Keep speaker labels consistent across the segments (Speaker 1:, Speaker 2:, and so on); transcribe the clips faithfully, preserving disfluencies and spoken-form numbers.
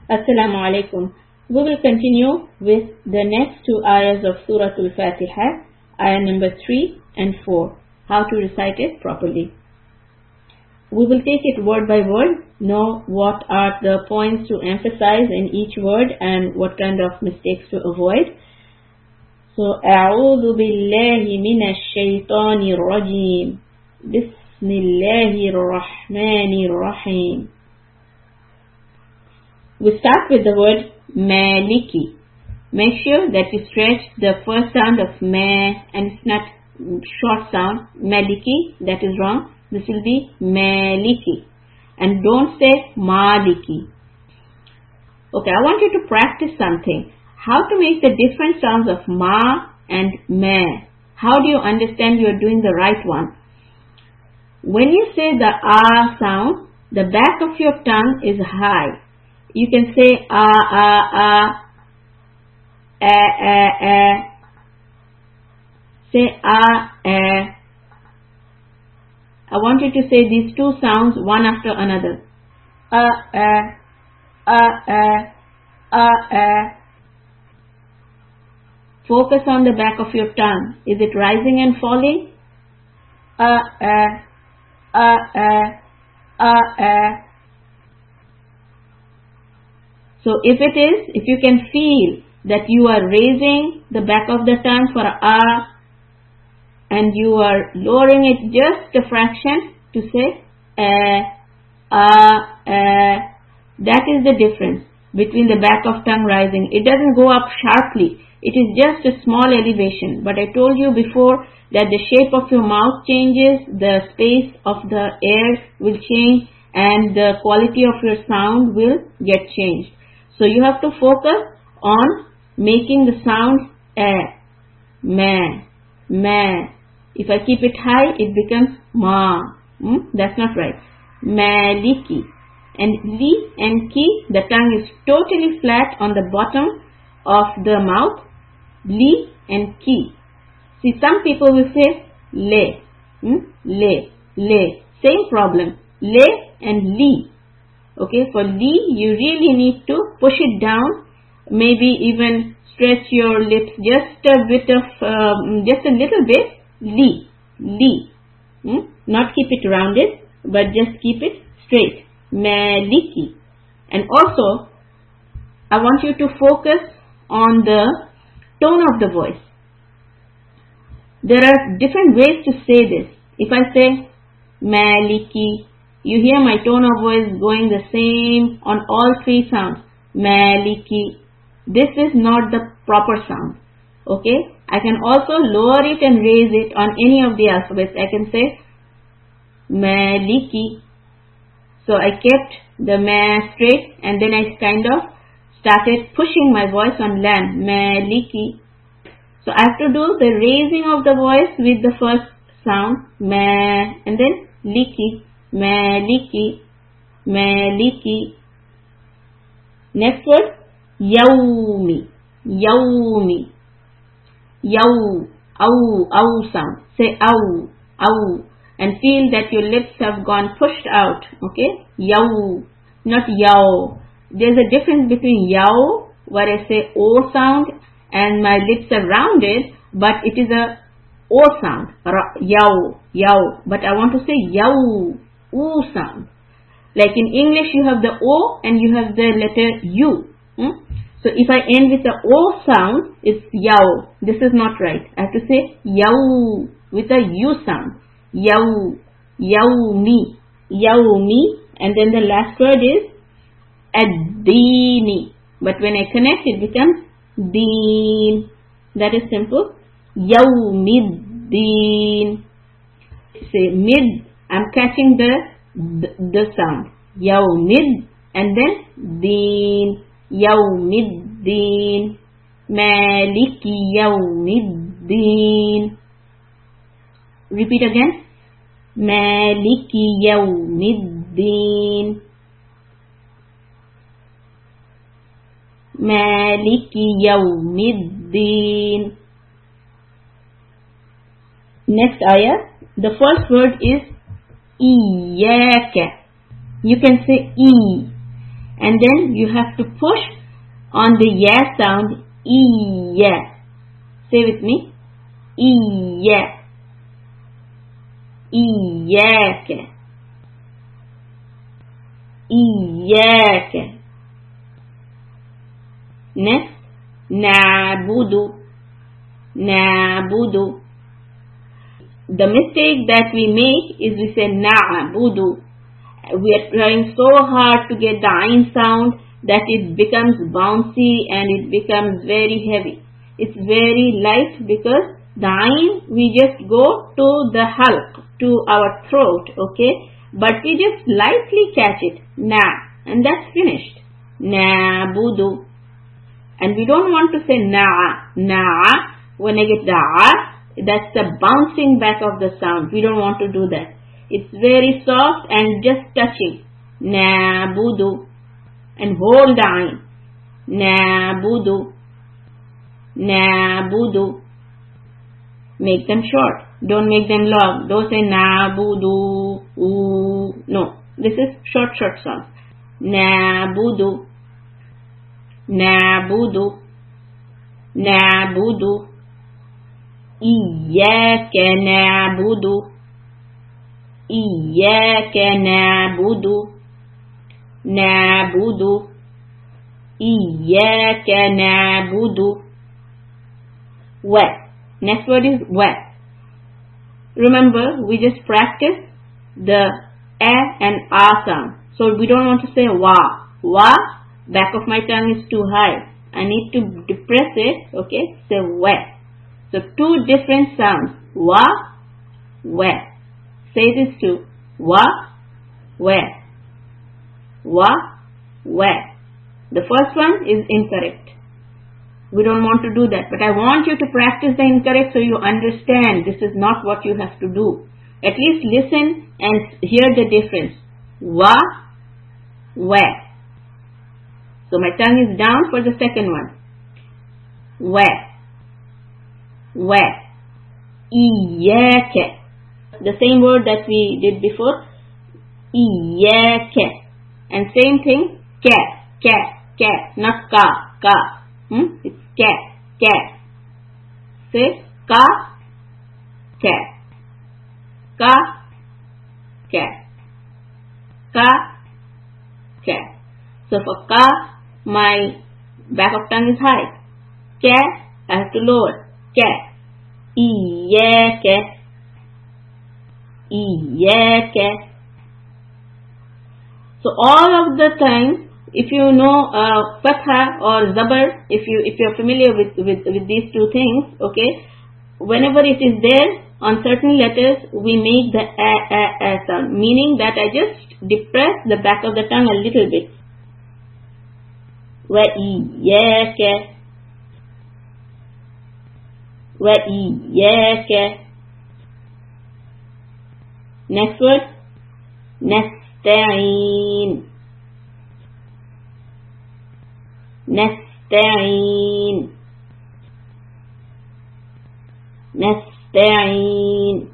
Speaker 1: Assalamu alaikum. We will continue with the next two ayahs of Surah Al-Fatiha, ayah number three and four, how to recite it properly. We will take it word by word, know what are the points to emphasize in each word and what kind of mistakes to avoid. So, أعوذ بالله من الشيطان الرجيم بسم الله الرحمن الرحيم. We start with the word Maliki. Make sure that you stretch the first sound of Ma and it's not short sound. Maliki, that is wrong. This will be Maliki. And don't say Maliki. Okay, I want you to practice something. How to make the different sounds of Ma and Ma. How do you understand you are doing the right one? When you say the Ah sound, the back of your tongue is high. You can say ah, ah, ah, eh, eh, eh. Say ah, eh. I want you to say these two sounds one after another. Ah, eh, ah, eh, ah, eh. Focus on the back of your tongue. Is it rising and falling? Ah, eh, ah, eh, ah, eh. So if it is, if you can feel that you are raising the back of the tongue for ah and you are lowering it just a fraction to say eh, ah, eh, that is the difference between the back of tongue rising. It doesn't go up sharply. It is just a small elevation. But I told you before that the shape of your mouth changes, the space of the air will change and the quality of your sound will get changed. So you have to focus on making the sound eh, ma, ma. If I keep it high, it becomes ma. Hmm? That's not right. Maliki. And li and ki, the tongue is totally flat on the bottom of the mouth. Li and ki. See, some people will say le. Hmm? Le, le. Same problem. Le and li. Okay, for li, you really need to push it down, maybe even stretch your lips just a bit of, um, just a little bit, li, li. Hmm? Not keep it rounded, but just keep it straight, maliki. And also, I want you to focus on the tone of the voice. There are different ways to say this. If I say maliki, you hear my tone of voice going the same on all three sounds. Maliki. This is not the proper sound. Okay? I can also lower it and raise it on any of the alphabets. I can say Maliki. So I kept the ma straight and then I kind of started pushing my voice on lam. Maliki. So I have to do the raising of the voice with the first sound. Ma and then liki. Maliki, Maliki. Next word, Yawmi, Yawmi, Yaw, Aw, Aw sound. Say Aw, Aw, and feel that your lips have gone pushed out. Okay, Yaw, not Yaw. There's a difference between Yaw, where I say O sound, and my lips are rounded, but it is a O sound. Yaw, Yaw. But I want to say Yaw. U sound. Like in English you have the O and you have the letter U. Hmm? So if I end with the O sound, it's yaw. This is not right. I have to say yaw with a U sound. Yaw, yawmi, yawmi. And then the last word is ad-dini. But when I connect it becomes deen. That is simple. Yawmid-deen. Say mid. I'm catching the the, the sound. Yawmid and then deen. Yawmid-deen. Maliki yawmid-deen. Repeat again. Maliki yawmid-deen. Maliki yawmid-deen. Next ayah. The first word is Iyaka. You can say E. and then you have to push on the ya sound, iya. Say with me, iya, iyaka, iyaka. Next, na'budu, na'budu. The mistake that we make is we say na'budu. We are trying so hard to get the ayn sound that it becomes bouncy and it becomes very heavy. It's very light because the ayn, we just go to the halq, to our throat, okay? But we just lightly catch it, na, and that's finished. Na'budu. And we don't want to say na, na. When I get the a, that's the bouncing back of the sound. We don't want to do that. It's very soft and just touching. Na'budu. And hold the ayn. Na'budu. Na'budu. Make them short. Don't make them long. Don't say na'budu. Ooh. No. This is short, short sound. Na'budu. Na'budu. Na'budu. Iyyaka na'budu. Iyyaka na'budu. Na'budu. Iyyaka na'budu. Wa. Next word is wa. Remember, we just practice the a and a sound. So we don't want to say wa. Wa, back of my tongue is too high. I need to depress it, okay? Say wa. So two different sounds. Wa, wa. Say this too. Wa, wa. Wa, wa. The first one is incorrect. We don't want to do that. But I want you to practice the incorrect so you understand this is not what you have to do. At least listen and hear the difference. Wa, wa. So my tongue is down for the second one. Wa, wa. Iyyaka. The same word that we did before. Iyyaka. And same thing. Ka, ka, ka. Not ka, ka. Hmm? It's ka, ka. Say ka, ka. Ka, ka. Ka, ka. So for ka, my back of tongue is high. Ka, I have to lower. Ka. Iyyaka. Iyyaka. So all of the time, if you know uh, fatha or zabar, if you if you are familiar with, with with these two things, okay, whenever it is there on certain letters, we make the a a a sound, meaning that I just depress the back of the tongue a little bit. Wa iyyaka. Wa iyyaka. Next word, nasta'in. Nasta'in. Nasta'in.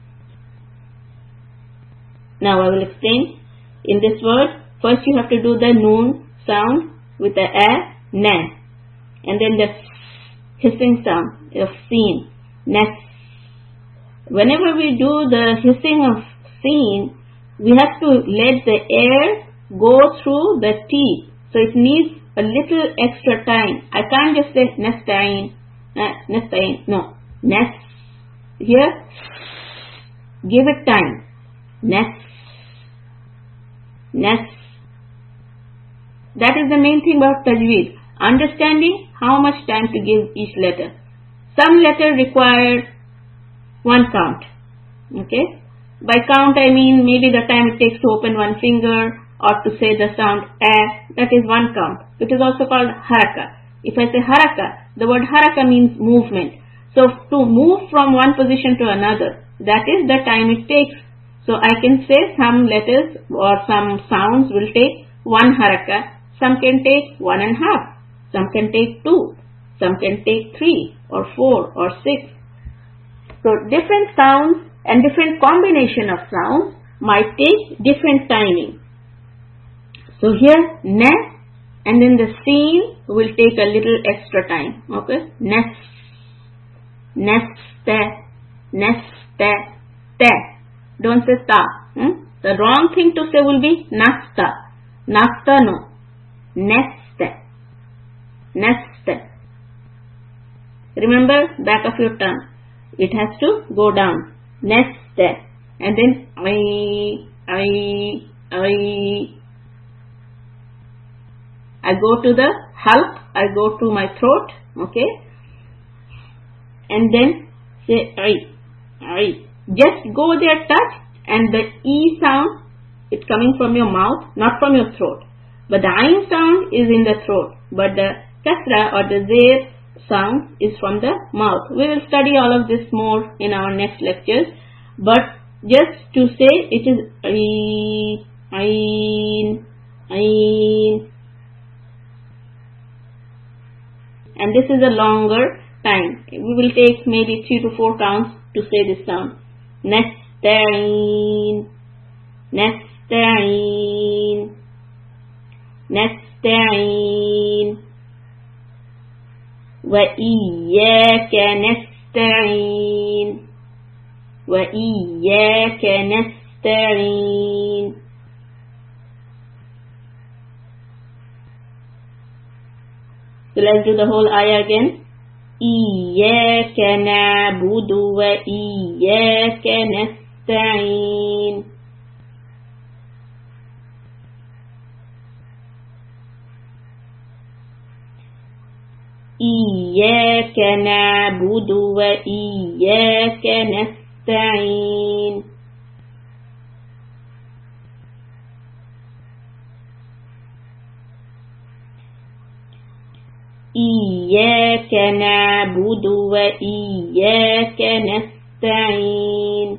Speaker 1: Now I will explain. In this word, first you have to do the noon sound with the a, na, and then the hissing sound of seen. Nas. Whenever we do the hissing of seen, we have to let the air go through the teeth. So it needs a little extra time. I can't just say nasta'in, nasta'in. No, nas. Here, give it time. Nas, nas. That is the main thing about tajweed. Understanding how much time to give each letter. Some letters require one count. Okay? By count I mean maybe the time it takes to open one finger or to say the sound a. That is one count. It is also called haraka. If I say haraka, the word haraka means movement. So to move from one position to another, that is the time it takes. So I can say some letters or some sounds will take one haraka. Some can take one and a half. Some can take two. Some can take three or four or six. So different sounds and different combination of sounds might take different timing. So here ne, and then the seen will take a little extra time. Okay, nest, nest, nest, te. Don't say ta. Hmm? The wrong thing to say will be nasta. Nasta no. Nest, nest. Remember back of your tongue. It has to go down. Nest, and then I, I, I. I go to the halq, I go to my throat, okay, and then say I, I. Just go there, touch, and the E sound, it's coming from your mouth, not from your throat. But the Ain sound is in the throat, but the Kasra or the Zir sound is from the mouth. We will study all of this more in our next lectures, but just to say it is Ain, Ain, Ain. And this is a longer time. We will take maybe three to four counts to say this sound. Nasta'in, Nasta'in, Nasta'in, wa iyyaka nasta'in, wa iyyaka nasta'in. So let's do the whole ayah again. Iyyaka na'budu wa iyyaka nasta'in. Iyyaka na'budu wa iyyaka nasta'in. إياك نعبد وإياك نستعين.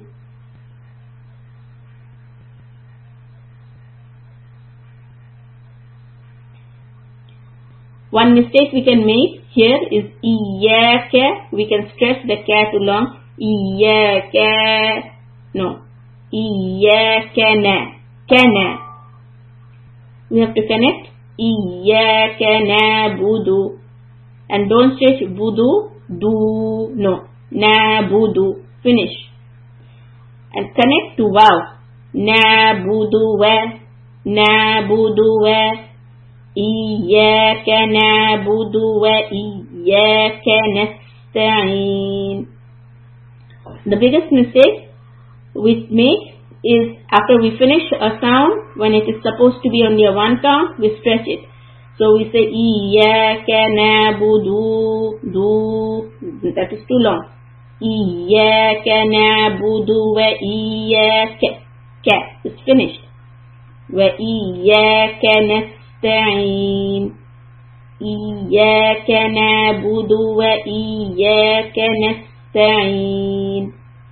Speaker 1: One mistake we can make here is إياك. We can stretch the ka too long. إياك. No. إياك نا. Kana. We have to connect. إياك نعبد. And don't stretch budu, do, no, nabudu, finish. And connect to wow. Nabudu wa, nabudu wa, iyyaka nabudu wa iyyaka nasta'in. The biggest mistake we make is after we finish a sound, when it is supposed to be only a one count, we stretch it. So we say Iyyaka na'budu, do, that is too long. Iyyaka na'budu wa iyyaka, ka, it's finished. Wa iyyaka nasta'in. Iyyaka na'budu wa iyyaka nasta'in.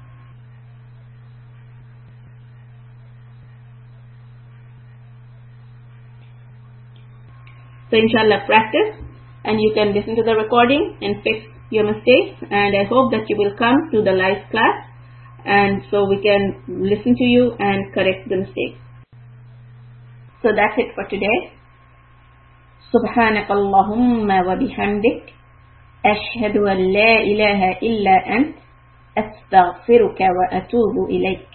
Speaker 1: So inshallah practice, and you can listen to the recording and fix your mistakes, and I hope that you will come to the live class, and so we can listen to you and correct the mistakes. So that's it for today. Subhanakallahumma wa bihamdik, ashhadu an la ilaha illa ant, astaghfiruka wa atubu ilayk.